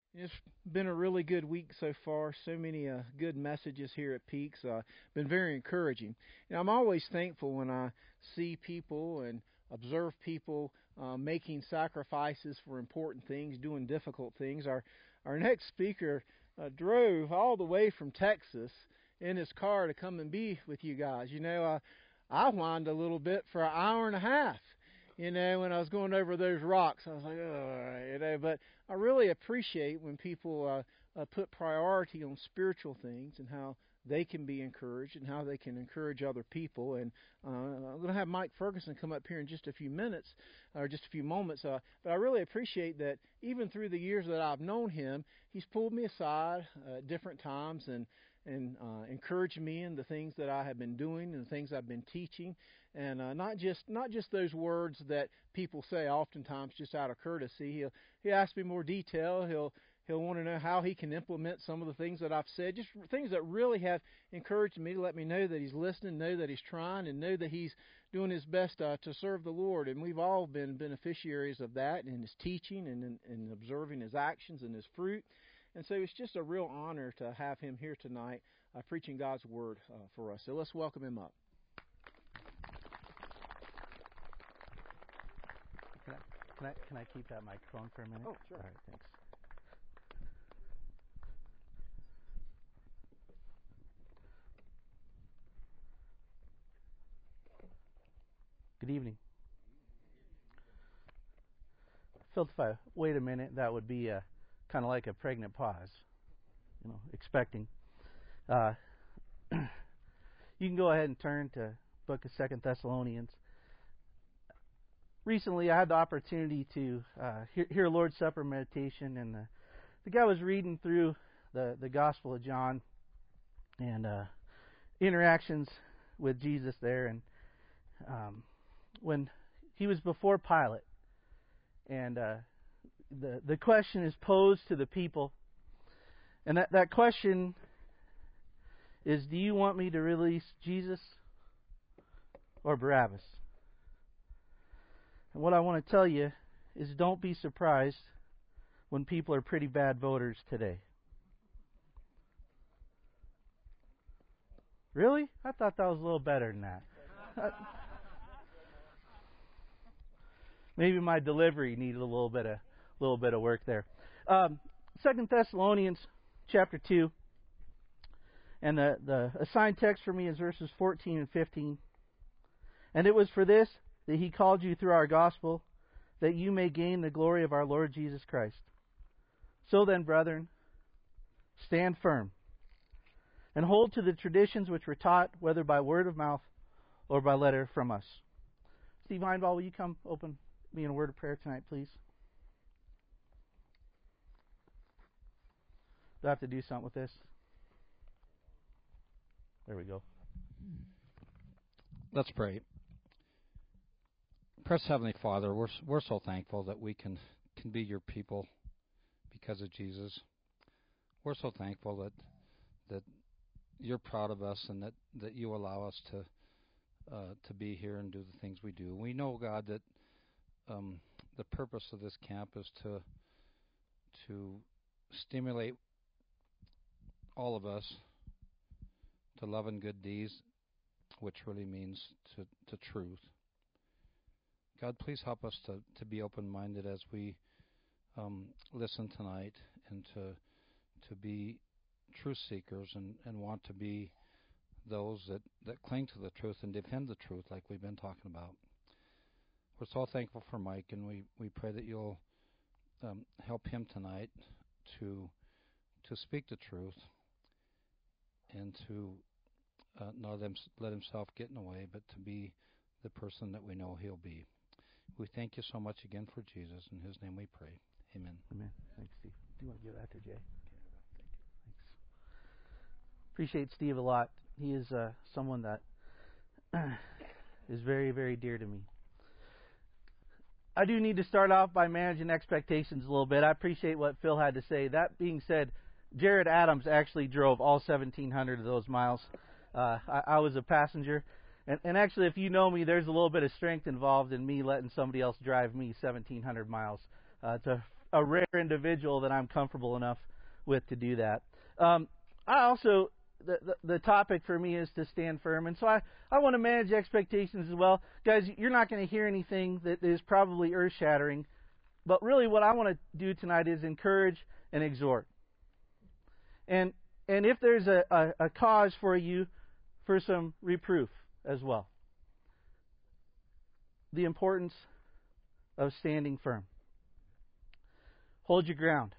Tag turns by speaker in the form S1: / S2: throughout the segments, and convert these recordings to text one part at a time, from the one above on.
S1: It's been a really good week so far. So many good messages here at Peaks. Been very encouraging. And I'm always thankful when I see people and observe people making sacrifices for important things, doing difficult things. Our next speaker drove all the way from Texas in his car to come and be with you guys. I whined a little bit for an hour and a half. When I was going over those rocks, I was like, oh, but I really appreciate when people put priority on spiritual things and how they can be encouraged and how they can encourage other people. And I'm going to have Mike Ferguson come up here in just a few minutes, or just a few moments. But I really appreciate that even through the years that I've known him, he's pulled me aside at different times and encouraged me in the things that I have been doing and the things I've been teaching, and not just those words that people say oftentimes just out of courtesy. He'll ask me more detail. He'll want to know how he can implement some of the things that I've said, just things that really have encouraged me to let me know that he's listening, know that he's trying, and know that he's doing his best to serve the Lord. And we've all been beneficiaries of that in his teaching and in observing his actions and his fruit. And so it's just a real honor to have him here tonight preaching God's Word for us. So let's welcome him up.
S2: Can I keep that microphone for a minute?
S1: Oh, sure.
S2: All right, thanks. Good evening. Phil, if I wait a minute, that would be kind of like a pregnant pause, expecting. You can go ahead and turn to book of 2 Thessalonians. Recently, I had the opportunity to hear Lord's Supper meditation, and the guy was reading through the Gospel of John and interactions with Jesus there, and when he was before Pilate, and the question is posed to the people, and that question is, do you want me to release Jesus or Barabbas? And what I want to tell you is, don't be surprised when people are pretty bad voters today. Really? I thought that was a little better than that. Maybe my delivery needed a little bit of work there. 2 Thessalonians chapter 2, and the assigned text for me is verses 14 and 15. And it was for this that he called you through our gospel, that you may gain the glory of our Lord Jesus Christ. So then, brethren, stand firm, and hold to the traditions which were taught, whether by word of mouth or by letter from us. Steve Heinball, will you come open me in a word of prayer tonight, please? Do I have to do something with this? There we go.
S3: Let's pray. Precious Heavenly Father, we're so thankful that we can be your people because of Jesus. We're so thankful that you're proud of us and that you allow us to be here and do the things we do. We know, God, that the purpose of this camp is to stimulate all of us to love and good deeds, which really means to truth. God, please help us to be open-minded as we listen tonight, and to be truth seekers and want to be those that cling to the truth and defend the truth like we've been talking about. We're so thankful for Mike, and we pray that you'll help him tonight to speak the truth and to not let himself get in the way, but to be the person that we know he'll be. We thank you so much again for Jesus. In his name we pray. Amen.
S2: Amen. Thanks, Steve. Do you want to give that to Jay? Okay. Thank you. Thanks. Appreciate Steve a lot. He is someone that is very, very dear to me. I do need to start off by managing expectations a little bit. I appreciate what Phil had to say. That being said, Jared Adams actually drove all 1,700 of those miles. I was a passenger. And actually, if you know me, there's a little bit of strength involved in me letting somebody else drive me 1,700 miles. It's a rare individual that I'm comfortable enough with to do that. I also, the topic for me is to stand firm. And so I want to manage expectations as well. Guys, you're not going to hear anything that is probably earth-shattering. But really what I want to do tonight is encourage and exhort. And if there's a cause for you for some reproof as well. The importance of standing firm. Hold your ground.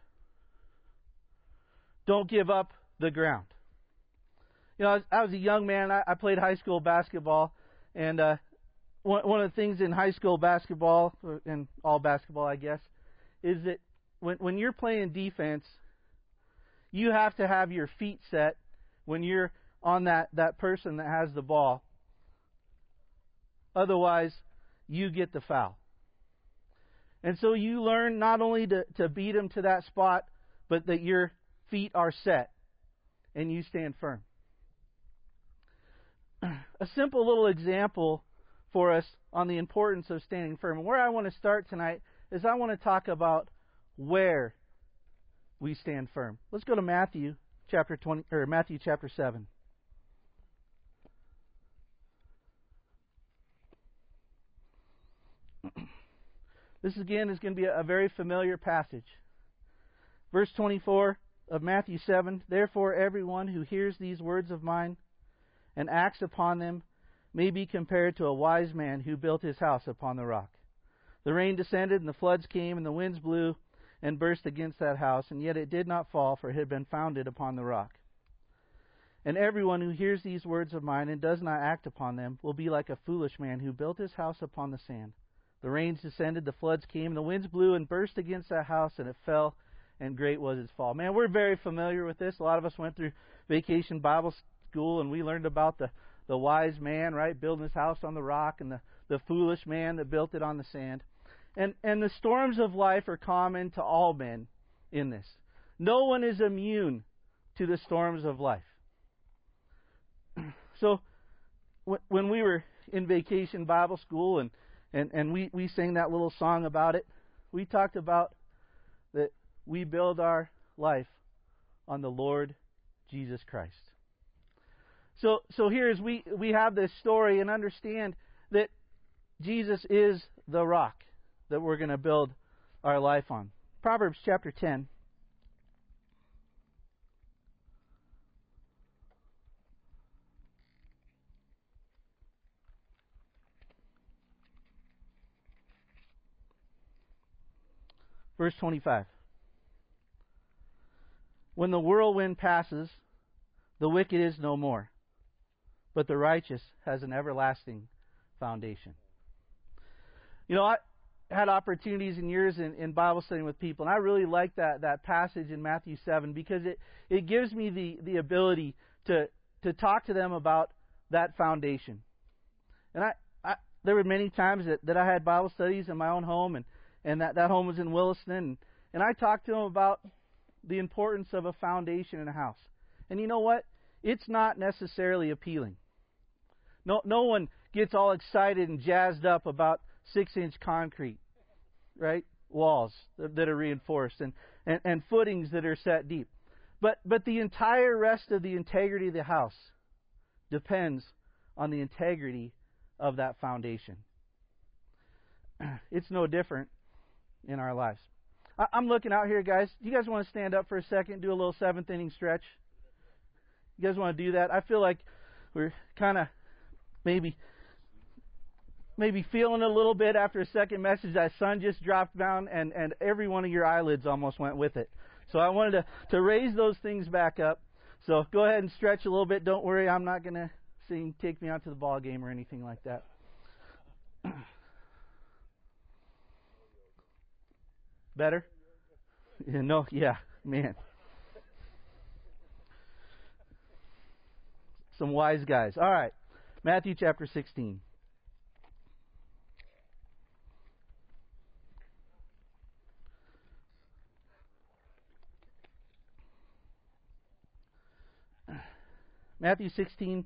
S2: Don't give up the ground. You know, I was a young man. I played high school basketball, and one of the things in high school basketball, and all basketball, I guess, is that when you're playing defense, you have to have your feet set when you're on that person that has the ball. Otherwise, you get the foul. And so you learn not only to beat them to that spot, but that your feet are set and you stand firm. A simple little example for us on the importance of standing firm. And where I want to start tonight is I want to talk about where we stand firm. Let's go to Matthew chapter 7. This again is going to be a very familiar passage. Verse 24 of Matthew 7, "Therefore everyone who hears these words of mine and acts upon them may be compared to a wise man who built his house upon the rock. The rain descended, and the floods came, and the winds blew and burst against that house, and yet it did not fall, for it had been founded upon the rock. And everyone who hears these words of mine and does not act upon them will be like a foolish man who built his house upon the sand. The rains descended, the floods came, and the winds blew and burst against that house, and it fell, and great was its fall." Man, we're very familiar with this. A lot of us went through Vacation Bible School, and we learned about the wise man, right, building his house on the rock, and the foolish man that built it on the sand. And the storms of life are common to all men in this. No one is immune to the storms of life. So when we were in Vacation Bible School and we sang that little song about it, we talked about that we build our life on the Lord Jesus Christ. So here as we have this story and understand that Jesus is the rock that we're going to build our life on. Proverbs chapter 10. Verse 25. "When the whirlwind passes, the wicked is no more, but the righteous has an everlasting foundation." You know, I had opportunities in years in Bible studying with people, and I really like that passage in Matthew 7 because it gives me the ability to talk to them about that foundation. And I there were many times that I had Bible studies in my own home, and that home was in Williston, and I talked to them about the importance of a foundation in a house. And you know what? It's not necessarily appealing. No one gets all excited and jazzed up about 6-inch concrete, right? Walls that are reinforced and footings that are set deep. But the entire rest of the integrity of the house depends on the integrity of that foundation. It's no different in our lives. I'm looking out here, guys. Do you guys want to stand up for a second, do a little 7th inning stretch? You guys want to do that? I feel like we're kind of maybe feeling a little bit after a second message. That sun just dropped down, and every one of your eyelids almost went with it. So I wanted to raise those things back up. So go ahead and stretch a little bit. Don't worry, I'm not going to sing "Take Me Out to the Ball Game" or anything like that. Better? Yeah, man. Some wise guys. All right. Matthew chapter 16. Matthew 16.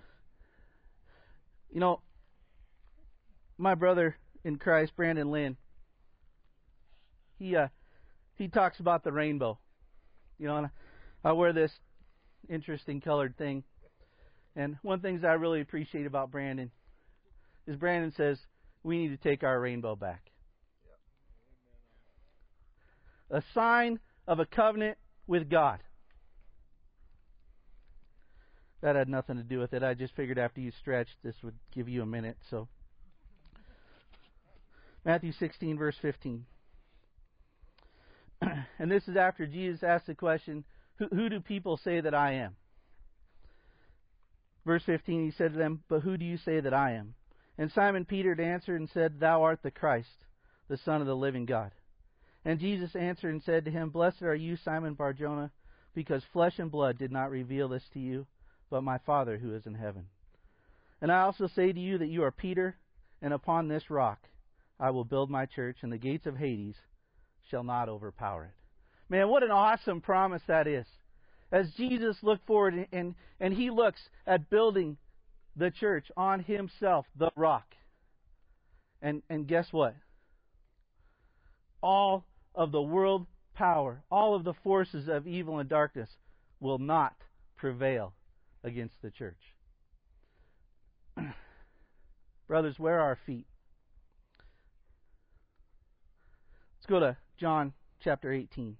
S2: You know, my brother in Christ, Brandon Lynn, he he talks about the rainbow. You know, and I wear this interesting colored thing. And one of the things I really appreciate about Brandon is Brandon says, we need to take our rainbow back. A sign of a covenant with God. That had nothing to do with it. I just figured after you stretched, this would give you a minute. So, Matthew 16, verse 15. And this is after Jesus asked the question, who do people say that I am? Verse 15, he said to them, but who do you say that I am? And Simon Peter answered and said, thou art the Christ, the Son of the living God. And Jesus answered and said to him, blessed are you, Simon Bar-Jonah, because flesh and blood did not reveal this to you, but my Father who is in heaven. And I also say to you that you are Peter, and upon this rock I will build my church, and the gates of Hades shall not overpower it. Man, what an awesome promise that is. As Jesus looked forward and he looks at building the church on himself, the rock. And guess what? All of the world power, all of the forces of evil and darkness will not prevail against the church. Brothers, where are our feet? Let's go to John chapter 18.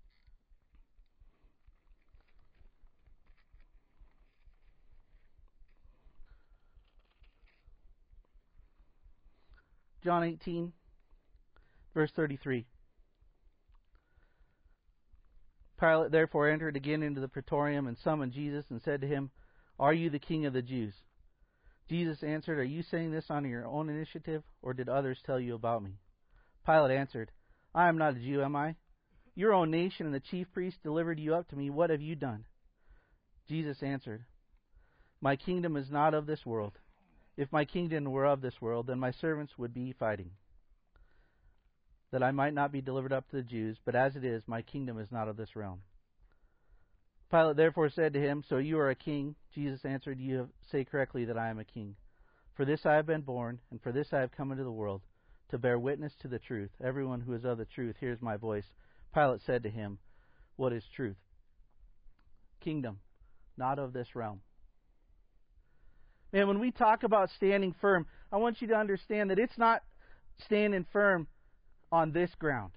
S2: John 18, verse 33. Pilate therefore entered again into the praetorium and summoned Jesus and said to him, are you the king of the Jews? Jesus answered, are you saying this on your own initiative, or did others tell you about me? Pilate answered, I am not a Jew, am I? Your own nation and the chief priests delivered you up to me. What have you done? Jesus answered, my kingdom is not of this world. If my kingdom were of this world, then my servants would be fighting, that I might not be delivered up to the Jews. But as it is, my kingdom is not of this realm. Pilate therefore said to him, so you are a king? Jesus answered, you say correctly that I am a king. For this I have been born, and for this I have come into the world, to bear witness to the truth. Everyone who is of the truth hears my voice. Pilate said to him, what is truth? Kingdom, not of this realm. Man, when we talk about standing firm, I want you to understand that it's not standing firm on this ground.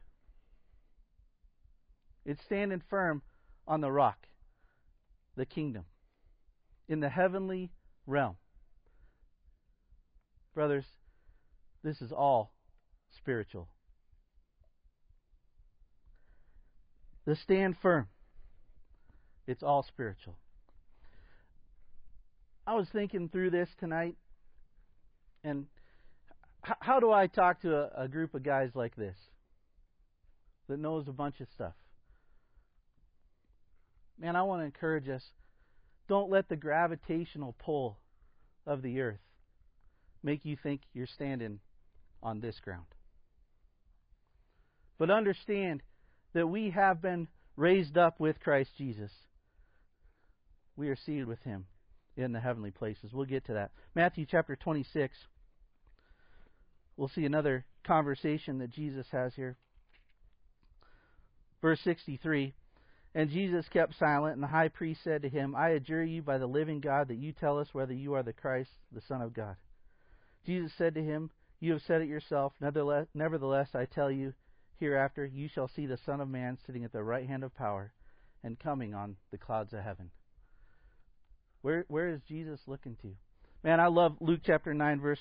S2: It's standing firm on the rock, the kingdom, in the heavenly realm. Brothers, this is all spiritual. The stand firm, it's all spiritual. I was thinking through this tonight, and how do I talk to a group of guys like this that knows a bunch of stuff? Man, I want to encourage us, don't let the gravitational pull of the earth make you think you're standing on this ground. But understand that we have been raised up with Christ Jesus. We are seated with Him in the heavenly places. We'll get to that. Matthew chapter 26. We'll see another conversation that Jesus has here. Verse 63. And Jesus kept silent, and the high priest said to him, I adjure you by the living God that you tell us whether you are the Christ, the Son of God. Jesus said to him, you have said it yourself. Nevertheless, I tell you, hereafter you shall see the Son of Man sitting at the right hand of power and coming on the clouds of heaven. Where is Jesus looking to? Man, I love Luke chapter 9 verse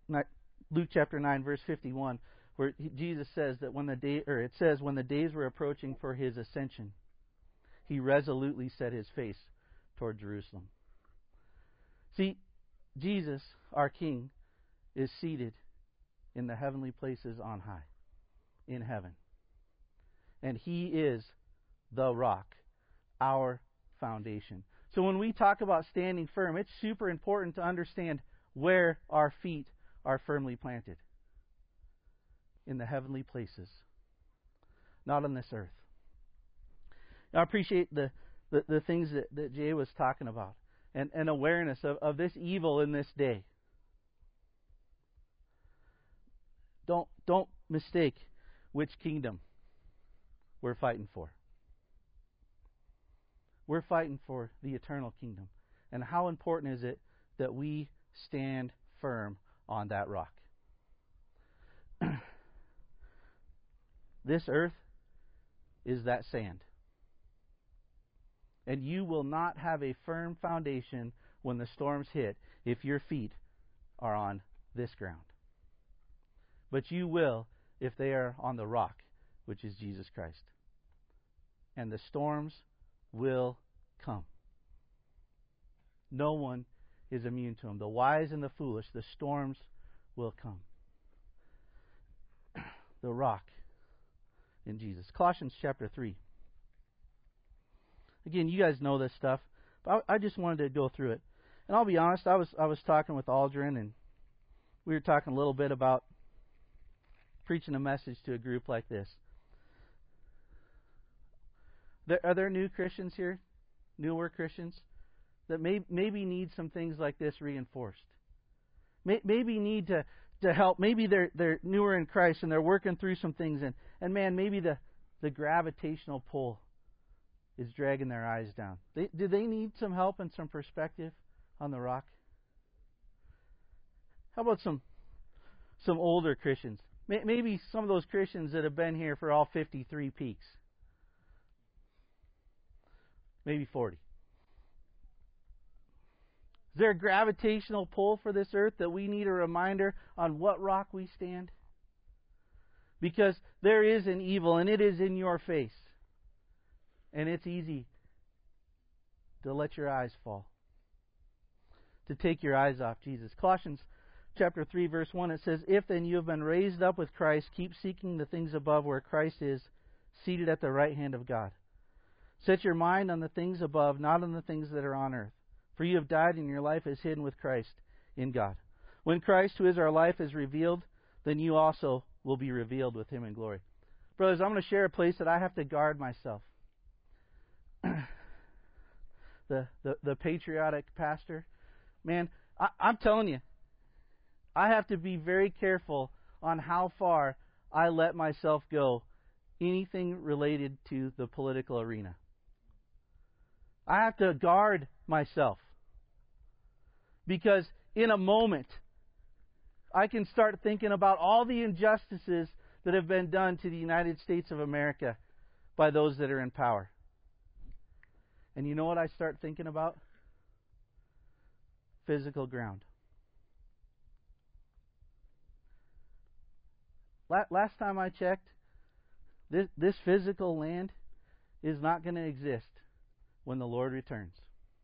S2: 51, where Jesus says that when the days were approaching for his ascension, he resolutely set his face toward Jerusalem. See, Jesus, our King, is seated in the heavenly places on high, in heaven. And he is the rock, our foundation. So when we talk about standing firm, it's super important to understand where our feet are firmly planted. In the heavenly places, not on this earth. Now, I appreciate the things that Jay was talking about, and awareness of this evil in this day. Don't mistake which kingdom we're fighting for. We're fighting for the eternal kingdom. And how important is it that we stand firm on that rock? This earth is that sand. And you will not have a firm foundation when the storms hit if your feet are on this ground. But you will if they are on the rock, which is Jesus Christ. And the storms will come. No one is immune to them. The wise and the foolish, the storms will come. The rock in Jesus. Colossians chapter 3. Again, you guys know this stuff, but I just wanted to go through it. And I'll be honest, I was talking with Aldrin, and we were talking a little bit about preaching a message to a group like this. Are there new Christians here, newer Christians, that maybe need some things like this reinforced? Maybe need to help. Maybe they're newer in Christ and they're working through some things, and man, maybe the gravitational pull is dragging their eyes down. Do they need some help and some perspective on the rock? How about some older Christians? Maybe some of those Christians that have been here for all 53 peaks. Maybe 40. Is there a gravitational pull for this earth that we need a reminder on what rock we stand? Because there is an evil, and it is in your face. And it's easy to let your eyes fall, to take your eyes off Jesus. Colossians chapter 3, verse 1, it says, "If then you have been raised up with Christ, keep seeking the things above where Christ is, seated at the right hand of God. Set your mind on the things above, not on the things that are on earth. For you have died, and your life is hidden with Christ in God. When Christ, who is our life, is revealed, then you also will be revealed with him in glory." Brothers, I'm going to share a place that I have to guard myself. The patriotic pastor, man, I'm telling you, I have to be very careful on how far I let myself go, anything related to the political arena. I have to guard myself, because in a moment I can start thinking about all the injustices that have been done to the United States of America by those that are in power. And you know what I start thinking about? Physical ground. Last time I checked, this physical land is not going to exist when the Lord returns.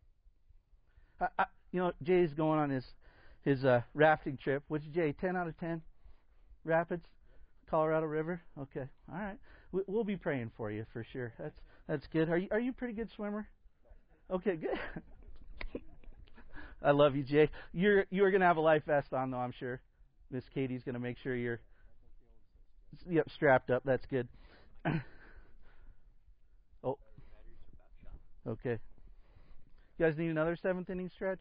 S2: Jay's going on his rafting trip. Which Jay? 10 out of 10? Rapids, Colorado River. Okay, all right. We'll be praying for you for sure. That's good. Are you a pretty good swimmer? Okay, good. I love you, Jay. You're going to have a life vest on, though, I'm sure. Miss Katie's going to make sure you're strapped up. That's good. Oh, okay. You guys need another seventh inning stretch?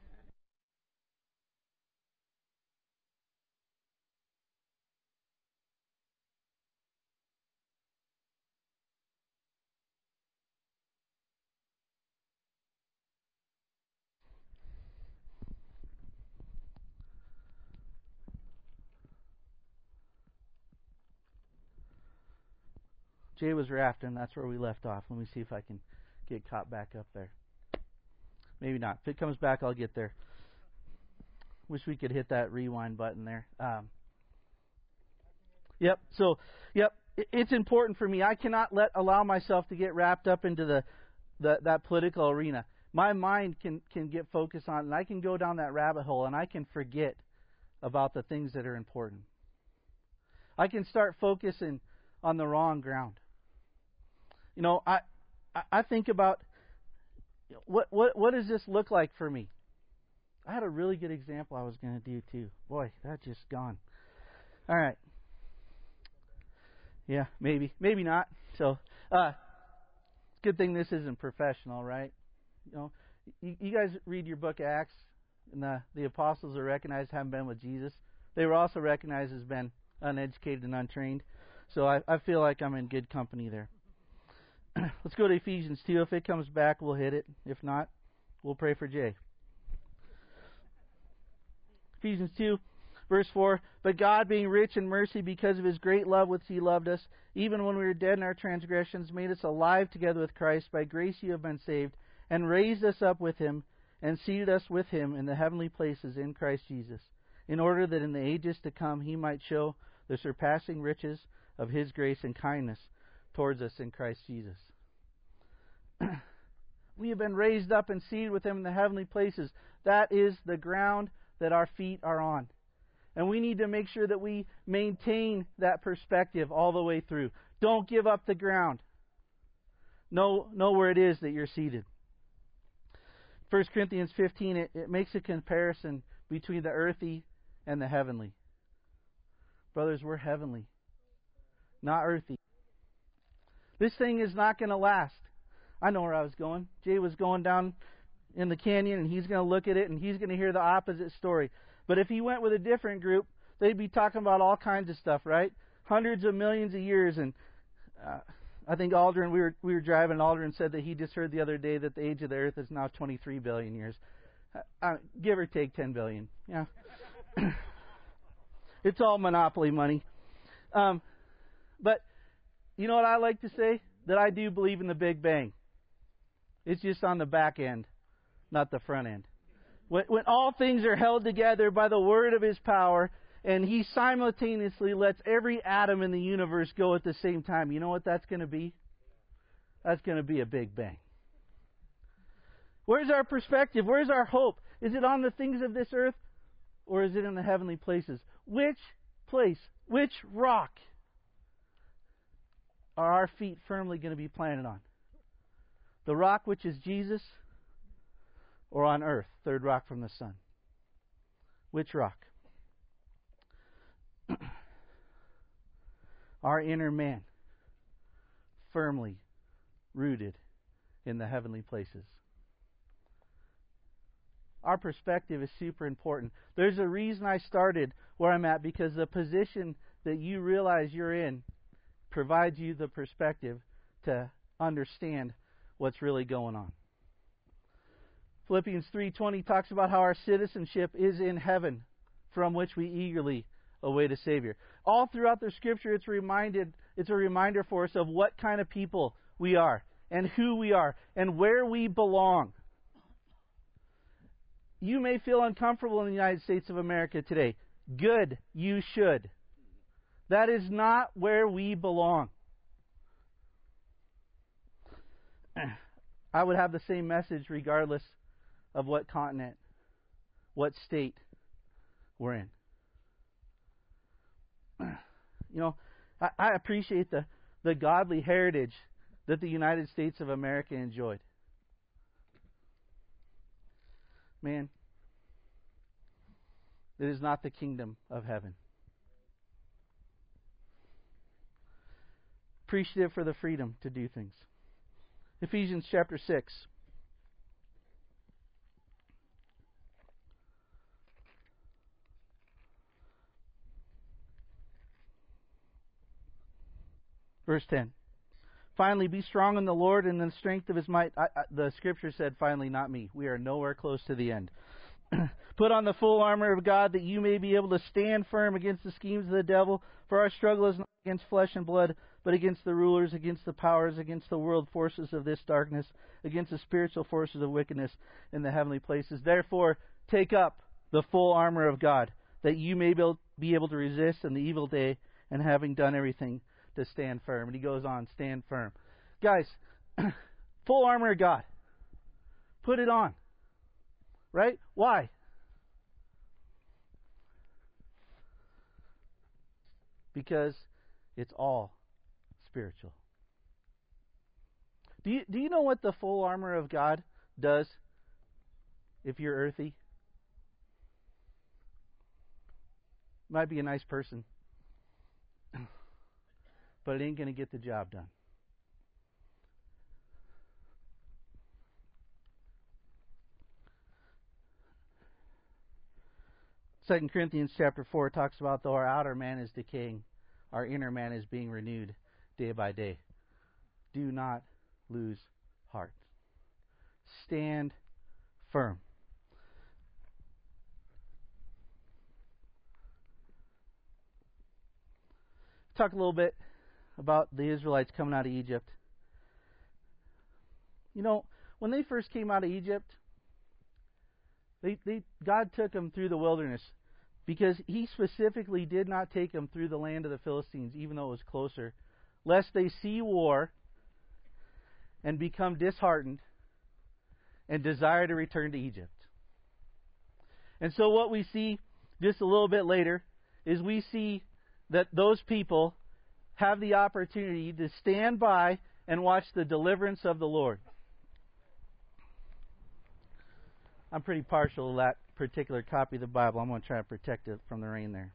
S2: Jay was rafting. That's where we left off. Let me see if I can get caught back up there. Maybe not. If it comes back, I'll get there. Wish we could hit that rewind button there. Yep. So, it's important for me. I cannot allow myself to get wrapped up into that political arena. My mind can get focused on, and I can go down that rabbit hole, and I can forget about the things that are important. I can start focusing on the wrong ground. I think about what does this look like for me? I had a really good example I was going to do too. Boy, that's just gone. All right. Yeah, maybe not. So, good thing this isn't professional, right? You guys read your book of Acts, and the apostles are recognized having been with Jesus. They were also recognized as being uneducated and untrained. So I feel like I'm in good company there. Let's go to Ephesians 2. If it comes back, we'll hit it. If not, we'll pray for Jay. Ephesians 2, verse 4. But God, being rich in mercy because of His great love which He loved us, even when we were dead in our transgressions, made us alive together with Christ. By grace you have been saved, and raised us up with Him, and seated us with Him in the heavenly places in Christ Jesus, in order that in the ages to come He might show the surpassing riches of His grace and kindness towards us in Christ Jesus. We have been raised up and seated with Him in the heavenly places. That is the ground that our feet are on. And we need to make sure that we maintain that perspective all the way through. Don't give up the ground. Know where it is that you're seated. 1 Corinthians 15, it makes a comparison between the earthy and the heavenly. Brothers, we're heavenly, not earthy. This thing is not going to last. I know where I was going. Jay was going down in the canyon, and he's going to look at it, and he's going to hear the opposite story. But if he went with a different group, they'd be talking about all kinds of stuff, right? Hundreds of millions of years. And I think Aldrin, we were driving, and Aldrin said that he just heard the other day that the age of the earth is now 23 billion years. Give or take 10 billion. Yeah. It's all monopoly money. But you know what I like to say? That I do believe in the Big Bang. It's just on the back end, not the front end. When all things are held together by the word of His power, and He simultaneously lets every atom in the universe go at the same time, you know what that's going to be? That's going to be a Big Bang. Where's our perspective? Where's our hope? Is it on the things of this earth, or is it in the heavenly places? Which place, which rock are our feet firmly going to be planted on? The rock which is Jesus, or on earth, third rock from the sun? Which rock? Our inner man, firmly rooted in the heavenly places. Our perspective is super important. There's a reason I started where I'm at, because the position that you realize you're in provides you the perspective to understand what's really going on. Philippians 3:20 talks about how our citizenship is in heaven, from which we eagerly await a Savior. All throughout the Scripture, it's a reminder for us of what kind of people we are, and who we are, and where we belong. You may feel uncomfortable in the United States of America today. Good, you should. That is not where we belong. I would have the same message regardless of what continent, what state we're in. You know, I appreciate the godly heritage that the United States of America enjoyed. Man, it is not the kingdom of heaven. Appreciative for the freedom to do things. Ephesians chapter 6. Verse 10. Finally, be strong in the Lord and in the strength of His might. The Scripture said, finally, not me. We are nowhere close to the end. Put on the full armor of God, that you may be able to stand firm against the schemes of the devil. For our struggle is not against flesh and blood, but against the rulers, against the powers, against the world forces of this darkness, against the spiritual forces of wickedness in the heavenly places. Therefore, take up the full armor of God, that you may be able to resist in the evil day, and having done everything, to stand firm. And he goes on, stand firm. Guys, full armor of God. Put it on. Right? Why? Because it's all spiritual. Do you know what the full armor of God does if you're earthy? Might be a nice person, but it ain't going to get the job done. Second Corinthians chapter 4 talks about, though our outer man is decaying, our inner man is being renewed day by day. Do not lose heart. Stand firm. Talk a little bit about the Israelites coming out of Egypt. You know, when they first came out of Egypt, God took them through the wilderness because He specifically did not take them through the land of the Philistines, even though it was closer, lest they see war and become disheartened and desire to return to Egypt. And so what we see just a little bit later is we see that those people have the opportunity to stand by and watch the deliverance of the Lord. I'm pretty partial to that particular copy of the Bible. I'm going to try to protect it from the rain there.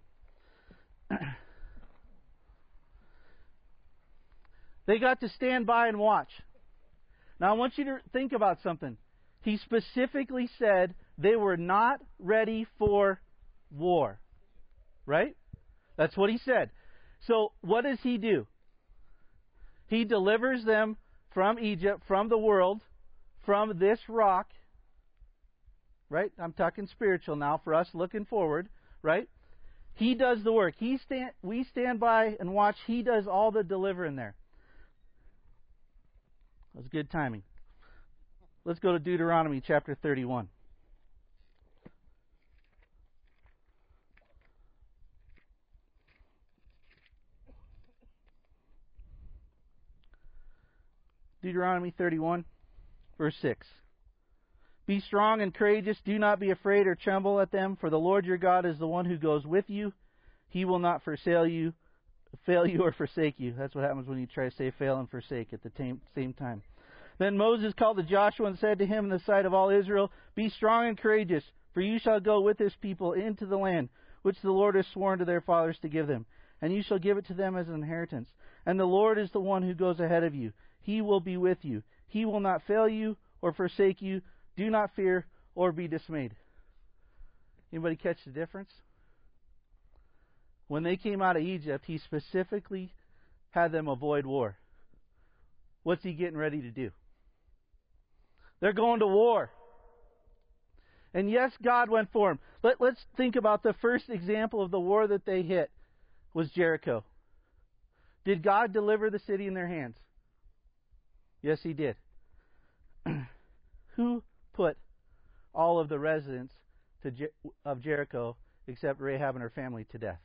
S2: They got to stand by and watch. Now I want you to think about something. He specifically said they were not ready for war. Right? That's what he said. So what does he do? He delivers them from Egypt, from the world, from this rock. Right? I'm talking spiritual now for us looking forward. Right? He does the work. We stand by and watch. He does all the delivering there. That was good timing. Let's go to Deuteronomy chapter 31. Deuteronomy 31, verse 6. Be strong and courageous. Do not be afraid or tremble at them, for the Lord your God is the one who goes with you. He will not fail you or forsake you. That's what happens when you try to say fail and forsake at the same time. Then Moses called to Joshua and said to him in the sight of all Israel, Be strong and courageous, for you shall go with this people into the land which the Lord has sworn to their fathers to give them, and you shall give it to them as an inheritance. And the Lord is the one who goes ahead of you. He will be with you. He will not fail you or forsake you. Do not fear or be dismayed. Anybody catch the difference? When they came out of Egypt, He specifically had them avoid war. What's He getting ready to do? They're going to war. And yes, God went for them. Let's think about the first example of the war that they hit was Jericho. Did God deliver the city in their hands? Yes, He did. Who put all of the residents of Jericho, except Rahab and her family, to death?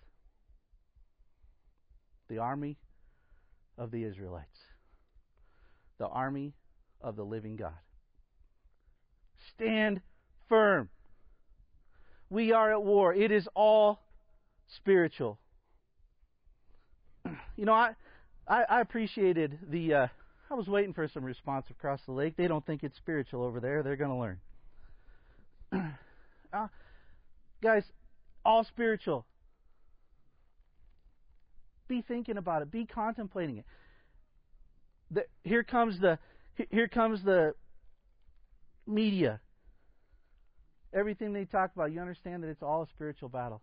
S2: The army of the Israelites. The army of the living God. Stand firm. We are at war. It is all spiritual. You know, I appreciated the... I was waiting for some response across the lake. They don't think it's spiritual over there. They're going to learn. Guys, all spiritual. Be thinking about it. Be contemplating it. Here comes the media. Everything they talk about, you understand that it's all a spiritual battle.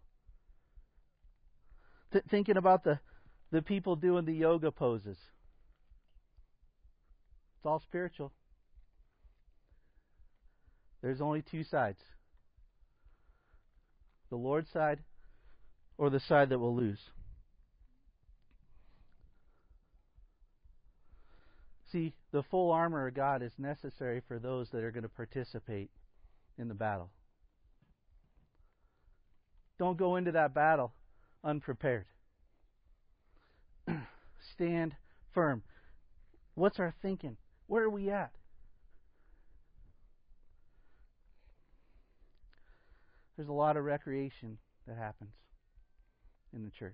S2: Thinking about the people doing the yoga poses. It's all spiritual. There's only two sides. The Lord's side or the side that will lose. See, the full armor of God is necessary for those that are going to participate in the battle. Don't go into that battle unprepared. Stand firm. What's our thinking? Where are we at? There's a lot of recreation that happens in the church.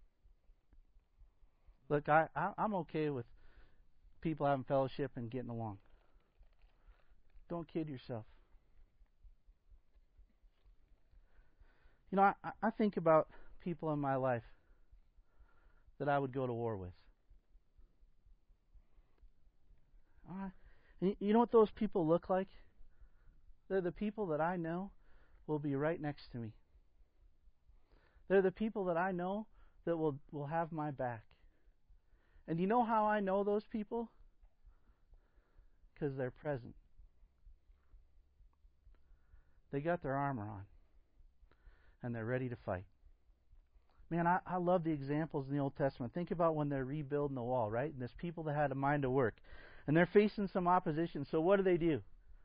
S2: Look, I'm okay with people having fellowship and getting along. Don't kid yourself. You know, I think about people in my life that I would go to war with. You know what those people look like? They're the people that I know will be right next to me. They're the people that I know that will have my back. And you know how I know those people? because they're present. They got their armor on, and they're ready to fight. Man, I love the examples in the Old Testament. Think about when they're rebuilding the wall, right? And there's people that had a mind to work. And they're facing some opposition. So what do?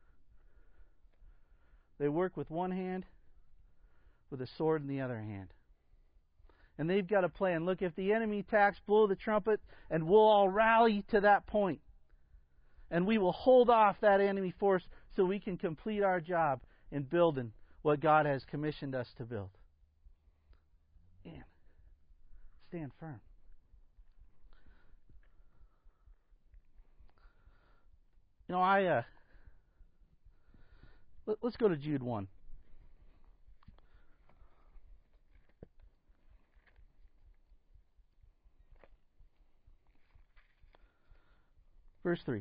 S2: They work with one hand, with a sword in the other hand. And they've got a plan. Look, if the enemy attacks, blow the trumpet, and we'll all rally to that point. And we will hold off that enemy force so we can complete our job in building what God has commissioned us to build. Man, stand firm. You know, let's go to Jude 1. Verse 3.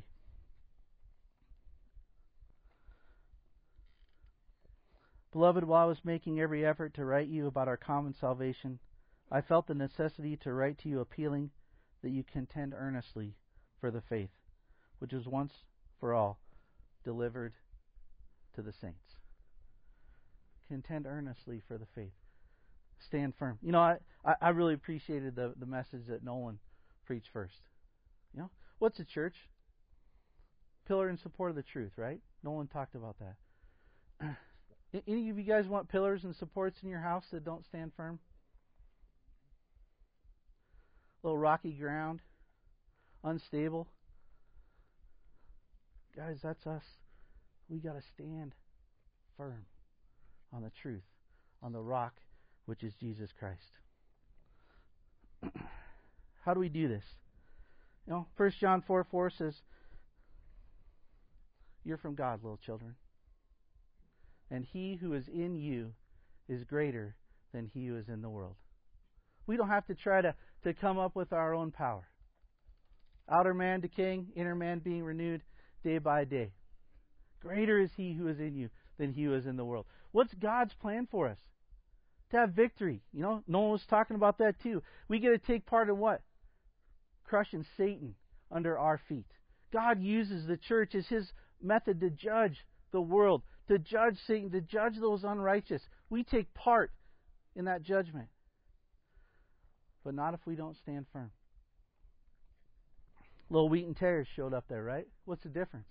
S2: Beloved, while I was making every effort to write you about our common salvation, I felt the necessity to write to you appealing that you contend earnestly for the faith, which was once for all delivered to the saints. Contend earnestly for the faith. Stand firm. You know, I really appreciated the message that Nolan preached first. You know, what's a church? Pillar in support of the truth, right? Nolan talked about that. Any of you guys want pillars and supports in your house that don't stand firm? A little rocky ground, unstable. Guys, that's us. We got to stand firm on the truth, on the rock, which is Jesus Christ. How do we do this? You know, 1 John 4:4 says, "You're from God, little children, and he who is in you is greater than he who is in the world." We don't have to try to come up with our own power. Outer man decaying, inner man being renewed day by day. Greater is he who is in you than he who is in the world. What's God's plan for us? To have victory. You know, Nolan was talking about that too. We get to take part in what? Crushing Satan under our feet. God uses the church as his method to judge the world, to judge Satan, to judge those unrighteous. We take part in that judgment. But not if we don't stand firm. Little wheat and tares showed up there, right? What's the difference?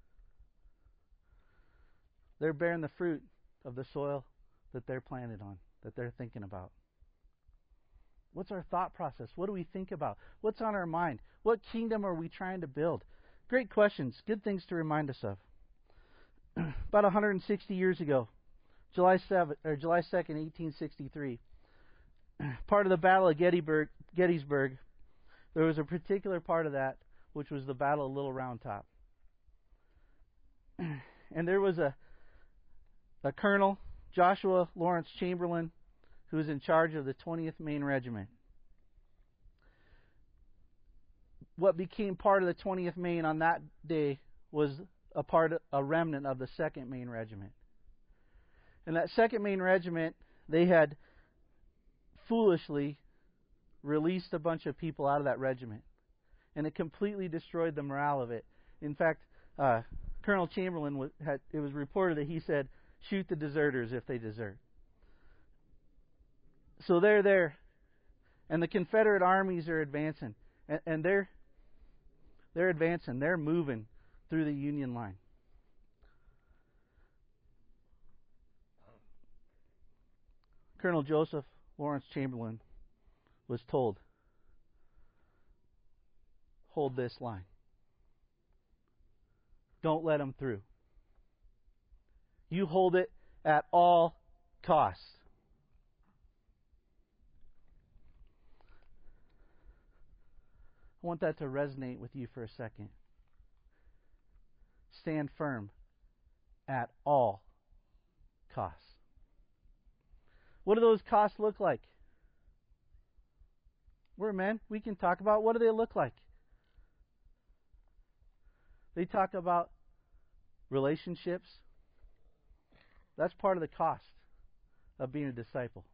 S2: They're bearing the fruit of the soil that they're planted on, that they're thinking about. What's our thought process? What do we think about? What's on our mind? What kingdom are we trying to build? Great questions. Good things to remind us of. About 160 years ago, July 2nd, 1863, part of the Battle of Gettysburg, there was a particular part of that which was the Battle of Little Round Top. And there was a Colonel, Joshua Lawrence Chamberlain, who was in charge of the 20th Maine Regiment. What became part of the 20th Maine on that day was a remnant of the 2nd Maine Regiment. And that 2nd Maine Regiment, they had foolishly released a bunch of people out of that regiment. And it completely destroyed the morale of it. In fact, Colonel Chamberlain, it was reported that he said, "Shoot the deserters if they desert." So they're there, and the Confederate armies are advancing, and they're advancing. They're moving through the Union line. Colonel Joseph Lawrence Chamberlain was told, "Hold this line. Don't let them through. You hold it at all costs." I want that to resonate with you for a second. Stand firm at all costs. What do those costs look like? We're men. We can talk about what do they look like. They talk about relationships. That's part of the cost of being a disciple.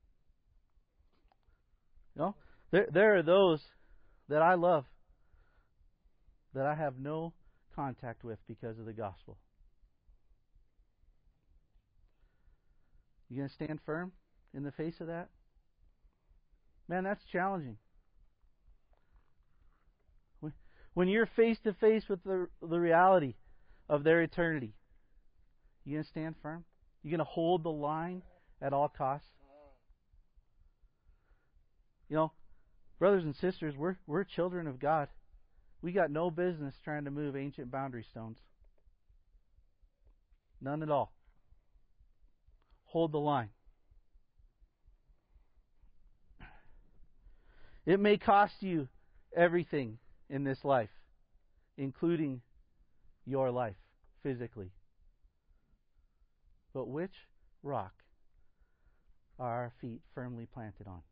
S2: You know, there are those that I love that I have no contact with because of the gospel. You going to stand firm in the face of that? Man, that's challenging. When you're face to face with the reality of their eternity, you going to stand firm? You going to hold the line at all costs? You know, brothers and sisters, we're children of God. We got no business trying to move ancient boundary stones. None at all. Hold the line. It may cost you everything in this life, including your life physically. But which rock are our feet firmly planted on?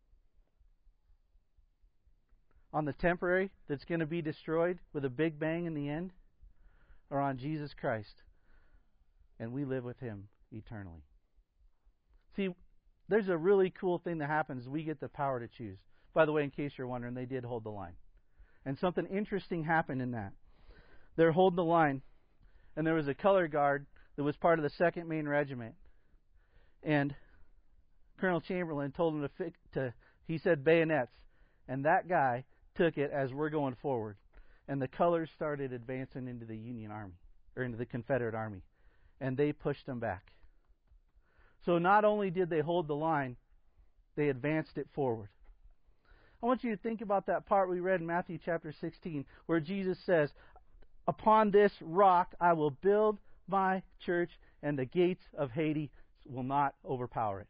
S2: On the temporary that's going to be destroyed with a big bang in the end, or on Jesus Christ, and we live with Him eternally? See, there's a really cool thing that happens. We get the power to choose. By the way, in case you're wondering, they did hold the line. And something interesting happened in that. They're holding the line, and there was a color guard that was part of the 2nd Maine Regiment. And Colonel Chamberlain told him he said bayonets. And that guy took it as we're going forward. And the colors started advancing into the Union Army, or into the Confederate Army. And they pushed them back. So not only did they hold the line, they advanced it forward. I want you to think about that part we read in Matthew chapter 16, where Jesus says, "Upon this rock I will build my church, and the gates of Hades will not overpower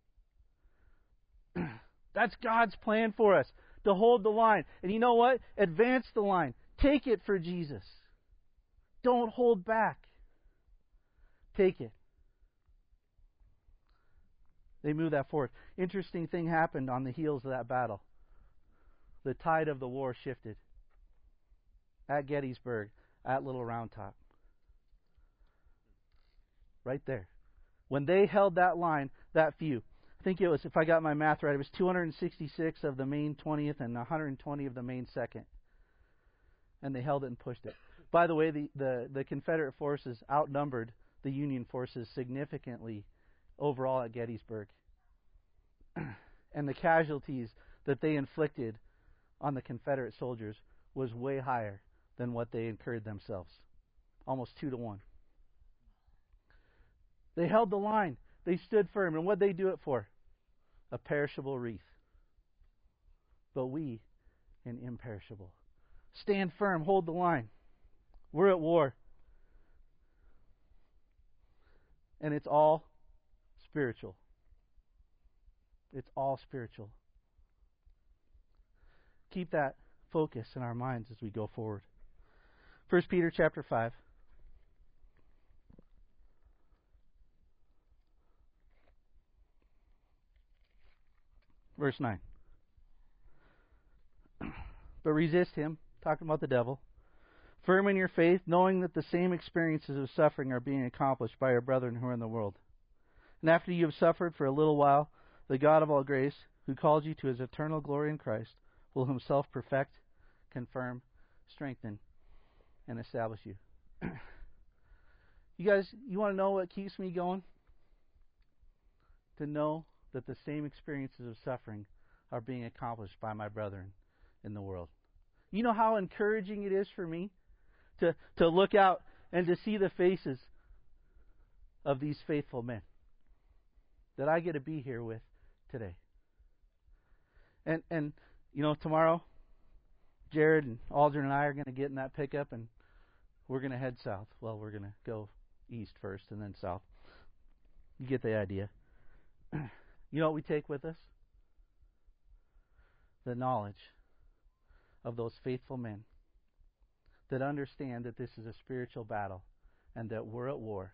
S2: it." That's God's plan for us, to hold the line. And you know what? Advance the line. Take it for Jesus. Don't hold back. Take it. They moved that forward. Interesting thing happened on the heels of that battle. The tide of the war shifted. At Gettysburg, at Little Round Top. Right there. When they held that line, that few, I think it was, if I got my math right, it was 266 of the Maine 20th and 120 of the Maine 2nd. And they held it and pushed it. By the way, the Confederate forces outnumbered the Union forces significantly overall at Gettysburg. And the casualties that they inflicted on the Confederate soldiers was way higher than what they incurred themselves. Almost 2-1. They held the line. They stood firm. And what did they do it for? A perishable wreath. But we, an imperishable. Stand firm. Hold the line. We're at war. And it's all spiritual. It's all spiritual. Keep that focus in our minds as we go forward. 1 Peter chapter 5. Verse 9. But resist him, talking about the devil, firm in your faith, knowing that the same experiences of suffering are being accomplished by your brethren who are in the world. And after you have suffered for a little while, the God of all grace, who called you to His eternal glory in Christ, will Himself perfect, confirm, strengthen, and establish you. You guys, you want to know what keeps me going? To know that the same experiences of suffering are being accomplished by my brethren in the world. You know how encouraging it is for me to look out and to see the faces of these faithful men that I get to be here with today. And you know, tomorrow, Jared and Aldrin and I are going to get in that pickup and we're going to head south. Well, we're going to go east first and then south. You get the idea. You know what we take with us? The knowledge of those faithful men that understand that this is a spiritual battle and that we're at war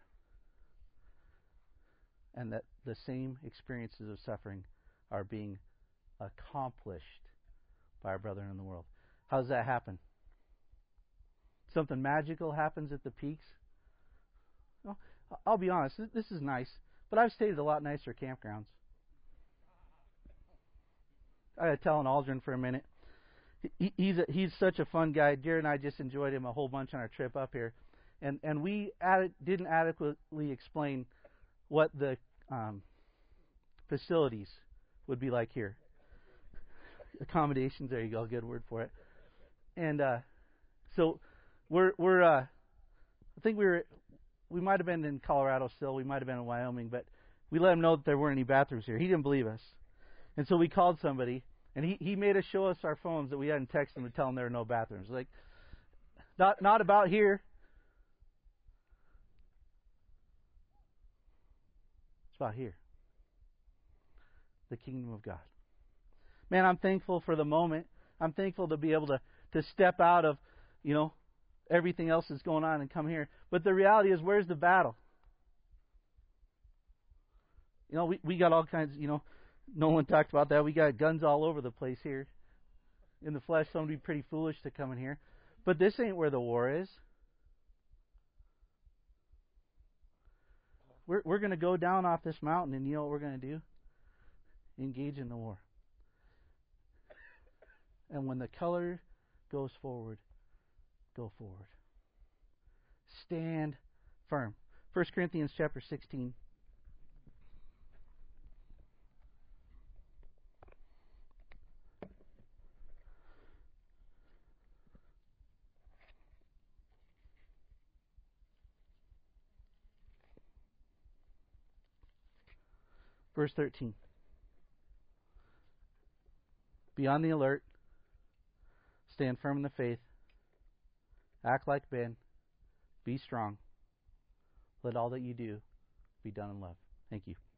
S2: and that the same experiences of suffering are being accomplished by our brethren in the world. How does that happen? Something magical happens at the peaks? Well, I'll be honest, this is nice, but I've stayed at a lot nicer campgrounds. I got to tell an Aldrin for a minute. He's such a fun guy. Jared and I just enjoyed him a whole bunch on our trip up here, and we didn't adequately explain what the facilities would be like here. Accommodations, there you go, good word for it. And so we're I think we might have been in Colorado still, we might have been in Wyoming, but we let him know that there weren't any bathrooms here. He didn't believe us, and so we called somebody, and he made us show us our phones that we hadn't texted him to tell him there were no bathrooms. Like, not about here. It's about here, the kingdom of God. Man, I'm thankful for the moment. I'm thankful to be able to step out of, everything else that's going on and come here. But the reality is, where's the battle? We got all kinds, Nolan talked about that. We got guns all over the place here. In the flesh, some would be pretty foolish to come in here. But this ain't where the war is. We're going to go down off this mountain, and you know what we're going to do? Engage in the war. And when the color goes forward, go forward. Stand firm. 1 Corinthians chapter 16. Verse 13. Be on the alert. Stand firm in the faith. Act like men. Be strong. Let all that you do be done in love. Thank you.